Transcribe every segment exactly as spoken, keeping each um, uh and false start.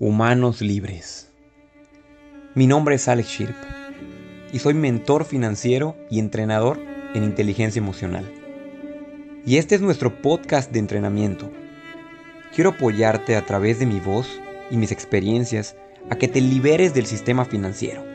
Humanos libres. Mi nombre es Alex Shirp y soy mentor financiero y entrenador en inteligencia emocional. Y este es nuestro podcast de entrenamiento. Quiero apoyarte a través de mi voz y mis experiencias a que te liberes del sistema financiero,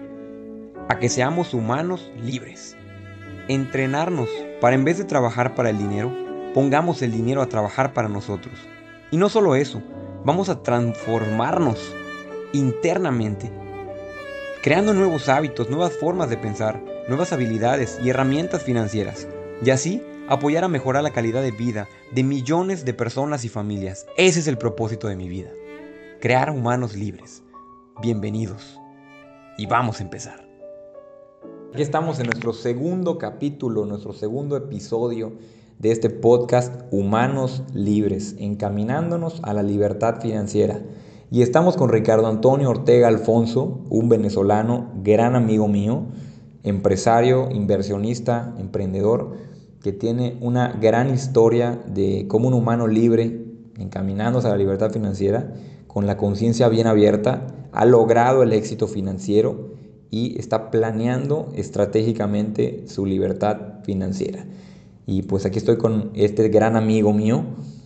a que seamos humanos libres. Entrenarnos para, en vez de trabajar para el dinero, pongamos el dinero a trabajar para nosotros. Y no solo eso, vamos a transformarnos internamente, creando nuevos hábitos, nuevas formas de pensar, nuevas habilidades y herramientas financieras, y así apoyar a mejorar la calidad de vida de millones de personas y familias. Ese es el propósito de mi vida, crear humanos libres. Bienvenidos y vamos a empezar. Aquí estamos en nuestro segundo capítulo, nuestro segundo episodio de este podcast Humanos Libres, encaminándonos a la libertad financiera. Y estamos con Ricardo Antonio Ortega Alfonso, un venezolano, gran amigo mío, empresario, inversionista, emprendedor, que tiene una gran historia de cómo un humano libre, encaminándose a la libertad financiera, con la conciencia bien abierta, ha logrado el éxito financiero y está planeando estratégicamente su libertad financiera. Y pues aquí estoy con este gran amigo mío,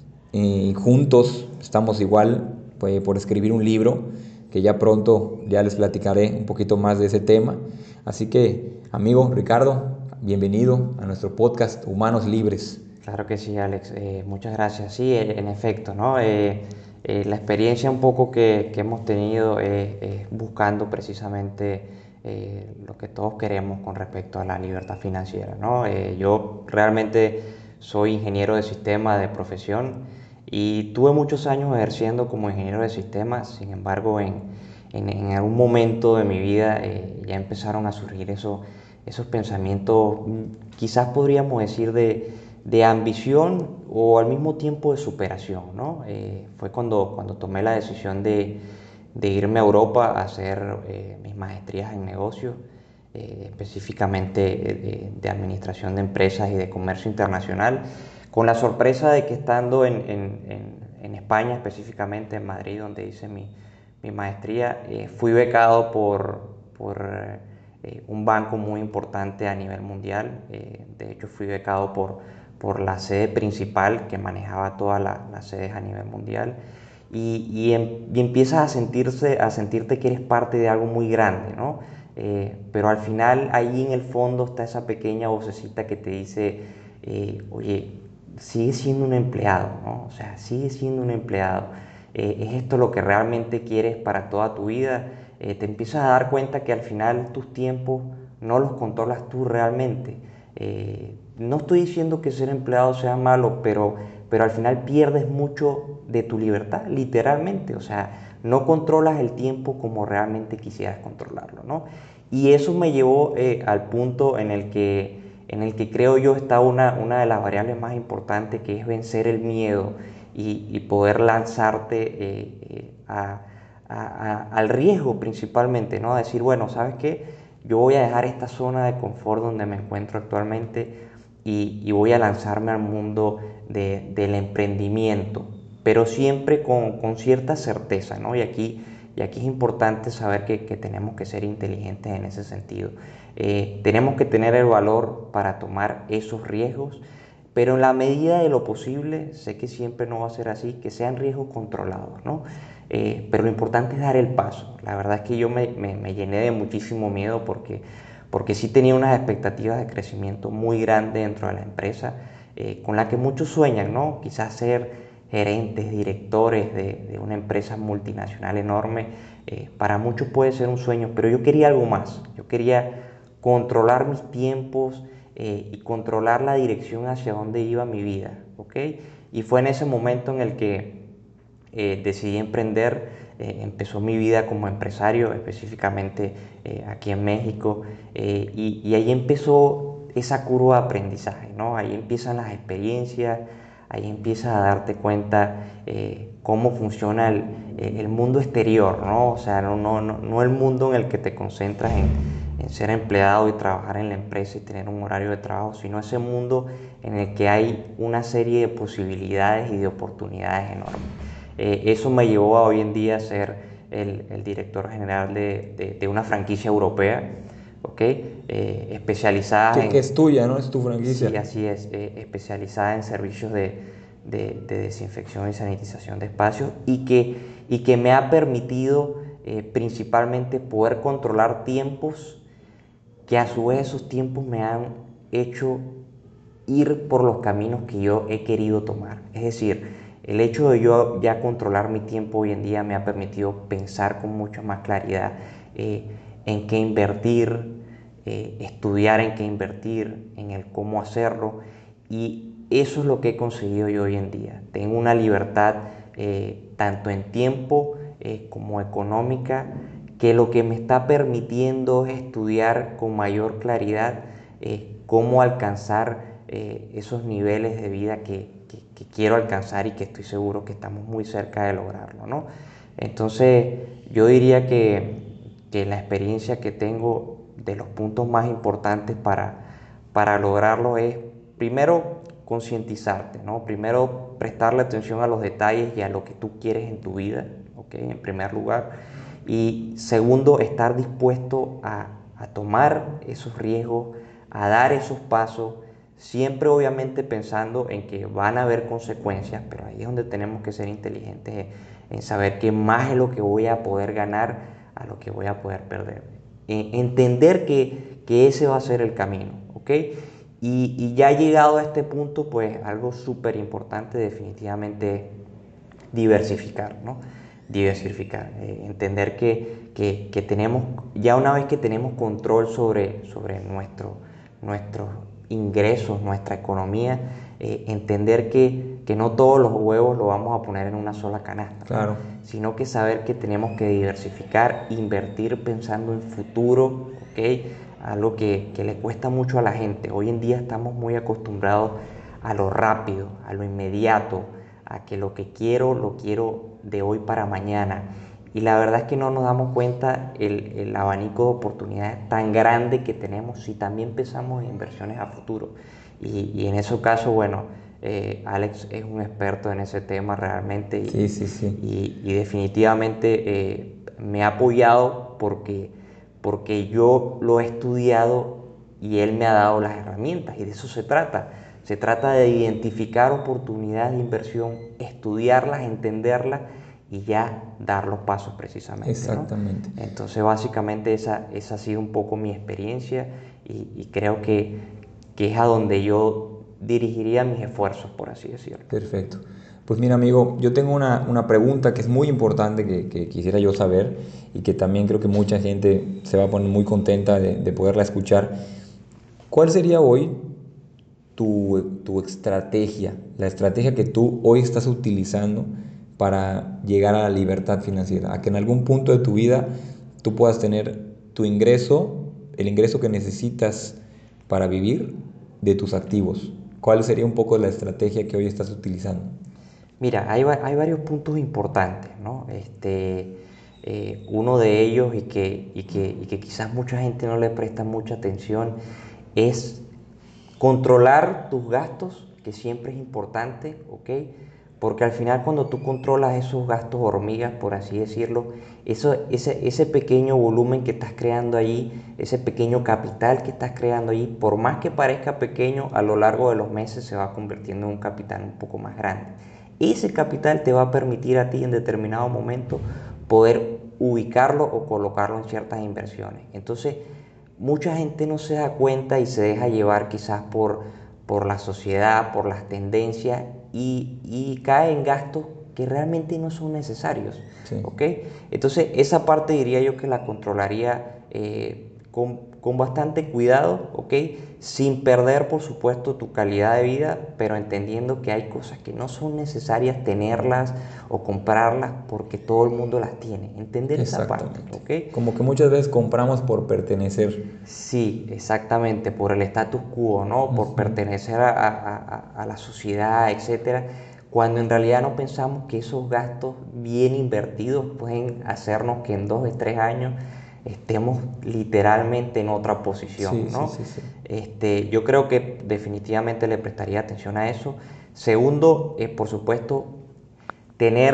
eh, juntos estamos igual pues, por escribir un libro que ya pronto ya les platicaré un poquito más de ese tema. Así que, amigo Ricardo, bienvenido a nuestro podcast Humanos Libres. Claro que sí, Alex. Eh, muchas gracias. Sí, en, en efecto, ¿no? Eh, eh, la experiencia un poco que, que hemos tenido es, es buscando precisamente eh, lo que todos queremos con respecto a la libertad financiera, ¿no? Eh, yo realmente soy ingeniero de sistemas de profesión y tuve muchos años ejerciendo como ingeniero de sistemas. Sin embargo, en, en, en algún momento de mi vida eh, ya empezaron a surgir esos, esos pensamientos, quizás podríamos decir de de ambición o al mismo tiempo de superación, ¿no? Eh, fue cuando, cuando tomé la decisión de, de irme a Europa a hacer eh, mis maestrías en negocios, eh, específicamente de, de administración de empresas y de comercio internacional, con la sorpresa de que estando en, en, en, en España, específicamente en Madrid, donde hice mi, mi maestría, eh, fui becado por, por eh, un banco muy importante a nivel mundial. Eh, de hecho, fui becado por por la sede principal que manejaba todas la, las sedes a nivel mundial y, y, em, y empiezas a, sentirse, a sentirte que eres parte de algo muy grande, ¿no? Eh, pero al final ahí en el fondo está esa pequeña vocecita que te dice, eh, oye, sigue siendo un empleado, ¿no? O sea, sigue siendo un empleado. Eh, ¿Es esto lo que realmente quieres para toda tu vida? Eh, te empiezas a dar cuenta que al final tus tiempos no los controlas tú realmente. Eh, no estoy diciendo que ser empleado sea malo, pero, pero al final pierdes mucho de tu libertad, literalmente. O sea, no controlas el tiempo como realmente quisieras controlarlo, ¿no? Y eso me llevó eh, al punto en el que, en el que creo yo está una, una de las variables más importantes, que es vencer el miedo y, y poder lanzarte eh, eh, a, a, a, al riesgo principalmente, ¿no? A decir, bueno, ¿sabes qué? Yo voy a dejar esta zona de confort donde me encuentro actualmente y, y voy a lanzarme al mundo de, del emprendimiento, pero siempre con, con cierta certeza, ¿no? Y aquí, y aquí es importante saber que, que tenemos que ser inteligentes en ese sentido. Eh, tenemos que tener el valor para tomar esos riesgos, pero en la medida de lo posible, sé que siempre no va a ser así, que sean riesgos controlados, ¿no? Eh, pero lo importante es dar el paso. La verdad es que yo me, me, me llené de muchísimo miedo porque, porque sí tenía unas expectativas de crecimiento muy grandes dentro de la empresa, eh, con la que muchos sueñan, ¿no? Quizás ser gerentes, directores de, de una empresa multinacional enorme, eh, para muchos puede ser un sueño, pero yo quería algo más. Yo quería controlar mis tiempos, eh, y controlar la dirección hacia dónde iba mi vida, ¿ok? Y fue en ese momento en el que eh, decidí emprender. Eh, empezó mi vida como empresario, específicamente eh, aquí en México, eh, y, y ahí empezó esa curva de aprendizaje, ¿no? Ahí empiezan las experiencias, ahí empiezas a darte cuenta eh, cómo funciona el, el mundo exterior, ¿no? O sea, no, no, no, no el mundo en el que te concentras en, en ser empleado y trabajar en la empresa y tener un horario de trabajo, sino ese mundo en el que hay una serie de posibilidades y de oportunidades enormes. Eh, eso me llevó a hoy en día ser el, el director general de, de, de una franquicia europea, ¿okay? eh, especializada que, en... que es tuya, ¿no? Es tu franquicia. Sí, así es, eh, especializada en servicios de, de, de desinfección y sanitización de espacios y que, y que me ha permitido eh, principalmente poder controlar tiempos que a su vez esos tiempos me han hecho ir por los caminos que yo he querido tomar. Es decir, el hecho de yo ya controlar mi tiempo hoy en día me ha permitido pensar con mucha más claridad eh, en qué invertir, eh, estudiar en qué invertir, en el cómo hacerlo, y eso es lo que he conseguido yo hoy en día. Tengo una libertad eh, tanto en tiempo eh, como económica, que lo que me está permitiendo es estudiar con mayor claridad eh, cómo alcanzar eh, esos niveles de vida que, que, que quiero alcanzar y que estoy seguro que estamos muy cerca de lograrlo, ¿no? Entonces yo diría que, que la experiencia que tengo, de los puntos más importantes para, para lograrlo, es primero concientizarte, ¿no? Primero prestarle atención a los detalles y a lo que tú quieres en tu vida, ¿okay? En primer lugar. Y segundo, estar dispuesto a, a tomar esos riesgos, a dar esos pasos, siempre obviamente pensando en que van a haber consecuencias, pero ahí es donde tenemos que ser inteligentes en saber que más es lo que voy a poder ganar a lo que voy a poder perder. Entender que, que ese va a ser el camino, ¿ok? Y, y ya llegado a este punto, pues algo súper importante definitivamente es diversificar, ¿no? Diversificar, eh, entender que, que, que tenemos, ya una vez que tenemos control sobre, sobre nuestro, nuestros ingresos, nuestra economía, eh, entender que, que no todos los huevos los vamos a poner en una sola canasta, Claro. ¿no? Sino que saber que tenemos que diversificar, invertir pensando en futuro, ¿ok? Algo que, que le cuesta mucho a la gente. Hoy en día estamos muy acostumbrados a lo rápido, a lo inmediato, a que lo que quiero, lo quiero de hoy para mañana. Y la verdad es que no nos damos cuenta el, el abanico de oportunidades tan grande que tenemos si también pensamos en inversiones a futuro. Y, y en ese caso, bueno, eh, Alex es un experto en ese tema realmente y, Sí, sí, sí. y, y definitivamente eh, me ha apoyado porque, porque yo lo he estudiado y él me ha dado las herramientas, y de eso se trata. Se trata de identificar oportunidades de inversión, estudiarlas, entenderlas y ya dar los pasos precisamente, Exactamente. ¿no? Entonces básicamente esa, esa ha sido un poco mi experiencia y, y creo que, que es a donde yo dirigiría mis esfuerzos, por así decirlo. Perfecto. Pues mira, amigo, yo tengo una, una pregunta que es muy importante que, que quisiera yo saber y que también creo que mucha gente se va a poner muy contenta de, de poderla escuchar. ¿Cuál sería hoy tu, tu estrategia, la estrategia que tú hoy estás utilizando para llegar a la libertad financiera? A que en algún punto de tu vida tú puedas tener tu ingreso, el ingreso que necesitas para vivir de tus activos. ¿Cuál sería un poco la estrategia que hoy estás utilizando? Mira, hay, hay varios puntos importantes, ¿no? Este, eh, uno de ellos, y que, y, que, y que quizás mucha gente no le presta mucha atención, es controlar tus gastos, que siempre es importante, ¿ok? Porque al final, cuando tú controlas esos gastos hormigas, por así decirlo, eso, ese, ese pequeño volumen que estás creando allí, ese pequeño capital que estás creando allí, por más que parezca pequeño, a lo largo de los meses se va convirtiendo en un capital un poco más grande. Ese capital te va a permitir a ti en determinado momento poder ubicarlo o colocarlo en ciertas inversiones. Entonces, mucha gente no se da cuenta y se deja llevar quizás por, por la sociedad, por las tendencias, y, y cae en gastos que realmente no son necesarios. Sí. ¿Ok? Entonces esa parte diría yo que la controlaría eh, con, con bastante cuidado, ¿ok? Sin perder por supuesto tu calidad de vida, pero entendiendo que hay cosas que no son necesarias tenerlas o comprarlas porque todo el mundo las tiene. Entender esa parte, ¿ok? Como que muchas veces compramos por pertenecer. Sí, exactamente, por el status quo, ¿no? Por Uh-huh. pertenecer a, a, a, a la sociedad, etcétera, cuando en realidad no pensamos que esos gastos bien invertidos pueden hacernos que en dos o tres años estemos literalmente en otra posición, Sí, ¿no? sí, sí, sí. Este, yo creo que definitivamente le prestaría atención a eso. Segundo, eh, por supuesto, tener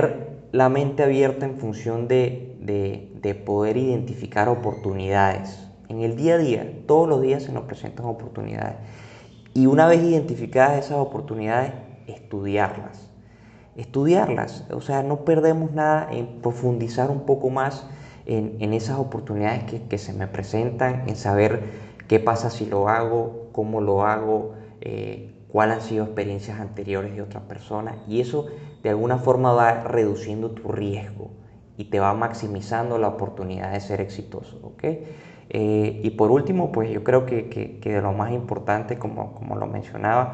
la mente abierta en función de, de, de poder identificar oportunidades. En el día a día, todos los días se nos presentan oportunidades. Y una vez identificadas esas oportunidades, estudiarlas. Estudiarlas, o sea, no perdemos nada en profundizar un poco más en, en esas oportunidades que, que se me presentan, en saber qué pasa si lo hago, cómo lo hago, eh, cuáles han sido experiencias anteriores de otras personas, y eso de alguna forma va reduciendo tu riesgo y te va maximizando la oportunidad de ser exitoso, ¿ok? Eh, y por último, pues yo creo que, que, que de lo más importante, como, como lo mencionaba,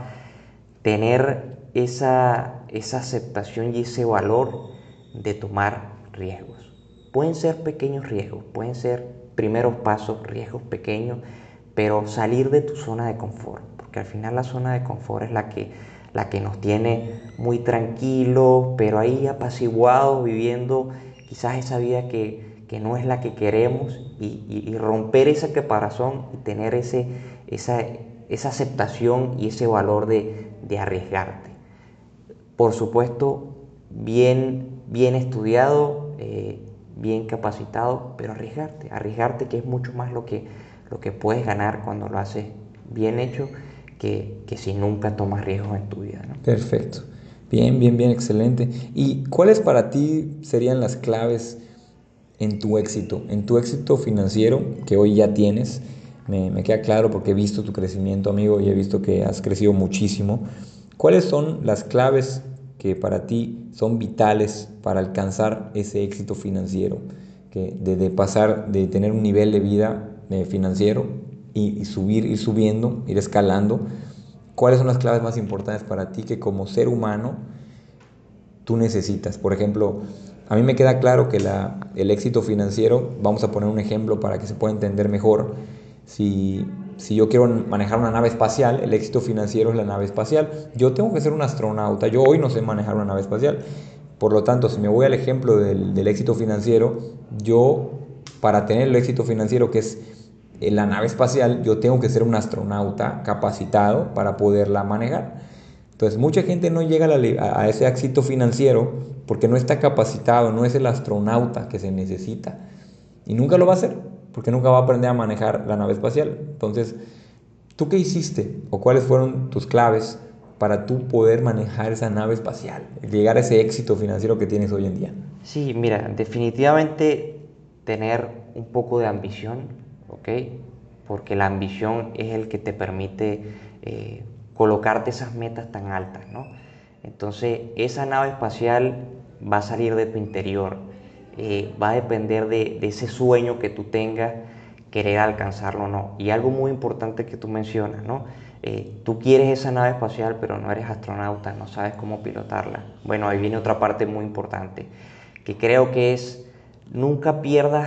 tener esa, esa aceptación y ese valor de tomar riesgos. Pueden ser pequeños riesgos, pueden ser primeros pasos, riesgos pequeños, pero salir de tu zona de confort, porque al final la zona de confort es la que, la que nos tiene muy tranquilos, pero ahí apaciguados, viviendo quizás esa vida que, que no es la que queremos, y, y, y romper ese caparazón y tener ese, esa, esa aceptación y ese valor de, de arriesgarte. Por supuesto, bien, bien estudiado, eh, bien capacitado, pero arriesgarte, arriesgarte, que es mucho más lo que, lo que puedes ganar cuando lo haces bien hecho, que, que si nunca tomas riesgos en tu vida, ¿no? Perfecto. Bien, bien, bien, excelente. ¿Y cuáles para ti serían las claves en tu éxito, en tu éxito financiero que hoy ya tienes? Me, me queda claro porque he visto tu crecimiento, amigo, y he visto que has crecido muchísimo. ¿Cuáles son las claves que para ti son vitales para alcanzar ese éxito financiero? Que de, de pasar, de tener un nivel de vida eh, financiero y, y subir, ir subiendo, ir escalando. ¿Cuáles son las claves más importantes para ti que como ser humano tú necesitas? Por ejemplo, a mí me queda claro que la, el éxito financiero, vamos a poner un ejemplo para que se pueda entender mejor. Si, si yo quiero manejar una nave espacial, el éxito financiero es la nave espacial. Yo tengo que ser un astronauta, yo hoy no sé manejar una nave espacial. Por lo tanto, si me voy al ejemplo del, del éxito financiero, yo para tener el éxito financiero que es en la nave espacial, yo tengo que ser un astronauta capacitado para poderla manejar. Entonces, mucha gente no llega a, la, a ese éxito financiero porque no está capacitado, no es el astronauta que se necesita. Y nunca lo va a hacer, porque nunca va a aprender a manejar la nave espacial. Entonces, ¿tú qué hiciste? ¿O cuáles fueron tus claves para tú poder manejar esa nave espacial? Llegar a ese éxito financiero que tienes hoy en día. Sí, mira, definitivamente tener un poco de ambición, ¿ok? Porque la ambición es el que te permite eh, colocarte esas metas tan altas, ¿no? Entonces, esa nave espacial va a salir de tu interior, eh, va a depender de, de ese sueño que tú tengas, querer alcanzarlo o no. Y algo muy importante que tú mencionas, ¿no? Eh, tú quieres esa nave espacial, pero no eres astronauta, no sabes cómo pilotarla. Bueno, ahí viene otra parte muy importante, que creo que es: nunca pierdas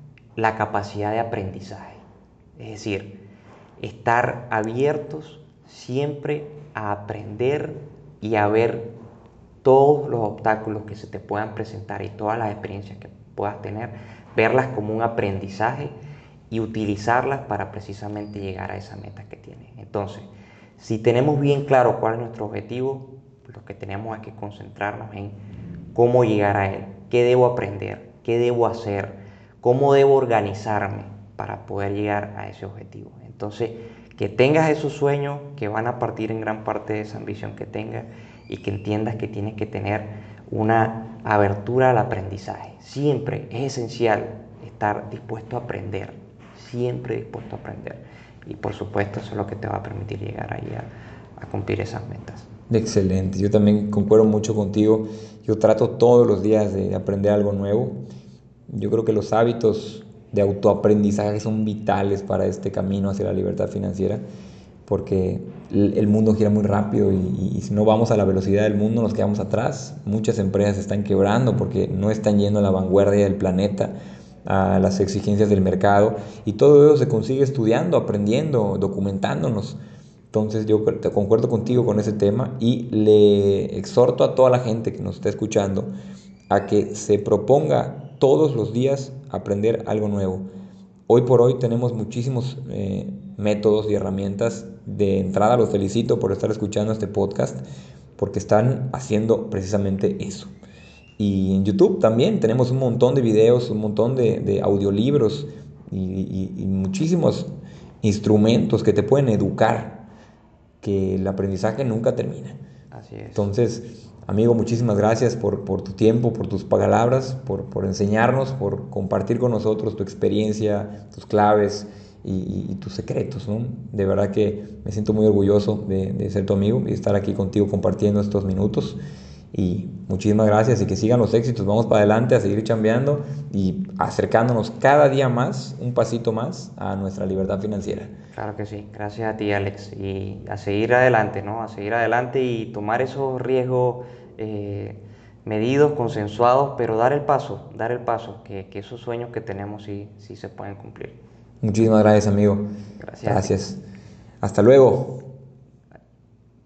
la capacidad de aprendizaje. Es decir, estar abiertos siempre a aprender y a ver todos los obstáculos que se te puedan presentar y todas las experiencias que puedas tener, verlas como un aprendizaje y utilizarlas para precisamente llegar a esa meta que tienes. Entonces, si tenemos bien claro cuál es nuestro objetivo, lo que tenemos es que concentrarnos en cómo llegar a él, qué debo aprender, qué debo hacer, cómo debo organizarme para poder llegar a ese objetivo. Entonces, que tengas esos sueños que van a partir en gran parte de esa ambición que tengas, y que entiendas que tienes que tener una abertura al aprendizaje. Siempre es esencial estar dispuesto a aprender, siempre dispuesto a aprender. Y por supuesto eso es lo que te va a permitir llegar ahí a, a cumplir esas metas. Excelente, yo también concuerdo mucho contigo. Yo trato todos los días de aprender algo nuevo. Yo creo que los hábitos de autoaprendizaje son vitales para este camino hacia la libertad financiera, porque el mundo gira muy rápido y, y si no vamos a la velocidad del mundo nos quedamos atrás. Muchas empresas están quebrando porque no están yendo a la vanguardia del planeta, a las exigencias del mercado, y todo eso se consigue estudiando, aprendiendo, documentándonos. Entonces yo te concuerdo contigo con ese tema y le exhorto a toda la gente que nos está escuchando a que se proponga todos los días aprender algo nuevo. Hoy por hoy tenemos muchísimos eh, métodos y herramientas. De entrada los felicito por estar escuchando este podcast, porque están haciendo precisamente eso. Y en YouTube también tenemos un montón de videos, un montón de, de audiolibros y, y, y muchísimos instrumentos que te pueden educar, que el aprendizaje nunca termina. Así es. Entonces, amigo, muchísimas gracias por, por tu tiempo, por tus palabras, por, por enseñarnos, por compartir con nosotros tu experiencia, tus claves y, y, y tus secretos, ¿no? De verdad que me siento muy orgulloso de, de ser tu amigo y estar aquí contigo compartiendo estos minutos. Y muchísimas gracias y que sigan los éxitos. Vamos para adelante a seguir chambeando y acercándonos cada día más, un pasito más, a nuestra libertad financiera. Claro que sí, gracias a ti, Alex, y a seguir adelante, ¿no? A seguir adelante y tomar esos riesgos eh, medidos, consensuados, pero dar el paso, dar el paso, que, que esos sueños que tenemos sí, sí se pueden cumplir. Muchísimas gracias, amigo. Gracias a ti. Gracias. Hasta luego.